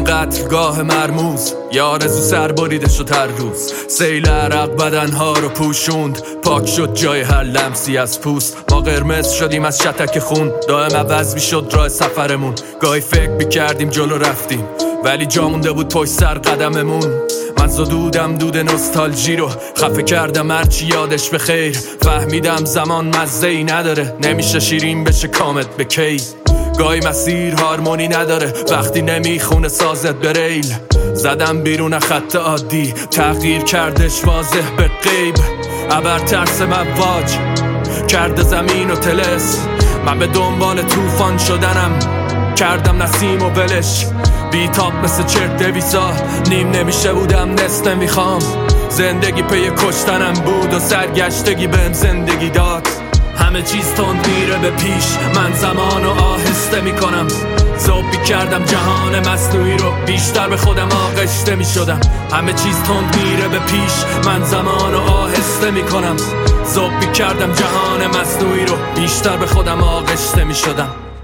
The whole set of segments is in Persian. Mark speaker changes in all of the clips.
Speaker 1: قتلگاه مرموز، یه آرزو سر بریده شد هر روز. سیل عرق بدنها رو پوشوند، پاک شد جای هر لمسی از پوست. ما قرمز شدیم از شتک خون، دائم عوض میشد راه سفرمون. گاهی فکر میکردیم جلو رفتیم، ولی جا مونده بود پشت سر قدممون. من زدودم دود نوستالژی رو، خفه کردم هرچی یادش به خیر. فهمیدم زمان مزه‌ای نداره، نمیشه شیرین بشه کامت به کی. گاهی مسیر هارمونی نداره وقتی نمیخونه سازت به ریل. زدم بیرون خط عادی، تغییر کردش واضح به غیب. ابر ترس مواج کرده زمین و تلس، من به دنبال طوفان شدنم، کردم نسیم و ولش. بیتاب مثل چرت دویسا، نیم نمیشه بودم نصف نمیخوام. زندگی پی کشتنم بود و سرگشتگی بهم زندگی داد. همه چیز تند میره به پیش، من زمانو آهسته میکنم. زوبی کردم جهان مصنوعی رو، بیشتر به خودم آغشته میشدم. همه چیز تند میره به پیش، من زمانو آهسته میکنم. زوبی کردم جهان مصنوعی رو، بیشتر به خودم آغشته میشدم.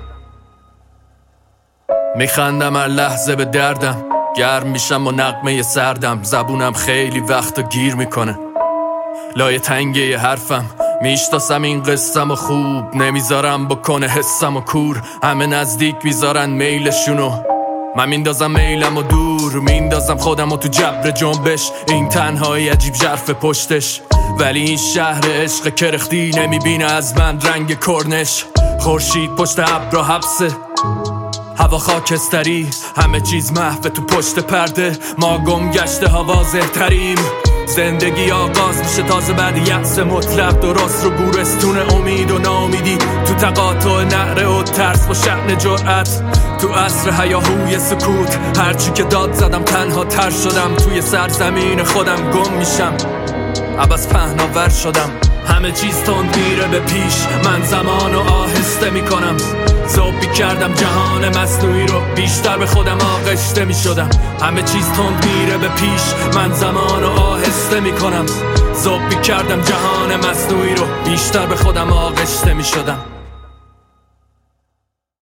Speaker 1: میخندم هر لحظه به دردم، گرم میشم و نغمه سردم. زبونم خیلی وقتا گیر میکنه لای تنگه حرفم. میشتاسم این قصم و خوب نمیذارم بکنه حسم و کور. همه نزدیک میذارن میلشونو، من میندازم میلم و دور. میندازم خودم و تو جبر جنبش، این تنهایی عجیب ژرف پشتش. ولی این شهر عشق کرختی نمیبینه از من رنگ کرنش. خورشید پشت ابر حبسه، هوا خاکستری، همه چیز محو تو پشت پرده. ما گم گشته ها واضح تریم. زندگی آغاز میشه تازه بعد یأس مطلق. درست رو گورستون امید و ناامیدی، تو تقاطع نعره و ترس با شأن جرأت. تو عصر هیاهوی سکوت، هرچی که داد زدم تنها تر شدم. توی سرزمین خودم گم میشم، عبس پهناور شدم. همه چیز تند میره به پیش، من زمانو آهسته میکنم. زوبی کردم جهان مصنوعی رو، بیشتر به خودم آغشته میشدم. همه چیز تند میره به پیش، من زمانو آهسته میکنم. زوبی کردم جهان مصنوعی رو، بیشتر به خودم آغشته میشدم.